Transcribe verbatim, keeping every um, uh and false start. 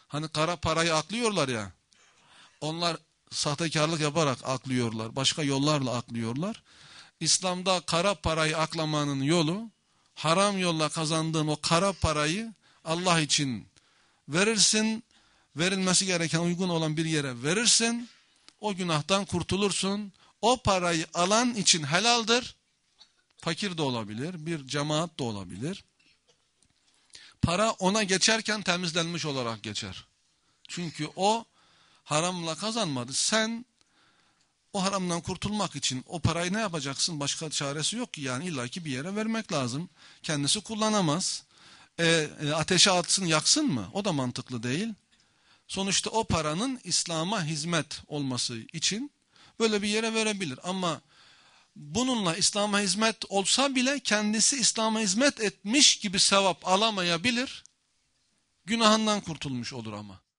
Hani kara parayı aklıyorlar ya. Onlar sahtekarlık yaparak aklıyorlar. Başka yollarla aklıyorlar. İslam'da kara parayı aklamanın yolu, haram yolla kazandığın o kara parayı Allah için verirsin, verilmesi gereken uygun olan bir yere verirsin, o günahtan kurtulursun. O parayı alan için helaldir, fakir de olabilir, bir cemaat de olabilir. Para ona geçerken temizlenmiş olarak geçer. Çünkü o haramla kazanmadı. Sen o haramdan kurtulmak için o parayı ne yapacaksın? Başka çaresi yok ki, yani illaki bir yere vermek lazım. Kendisi kullanamaz. E, e, ateşe atsın yaksın mı? O da mantıklı değil. Sonuçta o paranın İslam'a hizmet olması için böyle bir yere verebilir. Ama bununla İslam'a hizmet olsa bile kendisi İslam'a hizmet etmiş gibi sevap alamayabilir. Günahından kurtulmuş olur ama.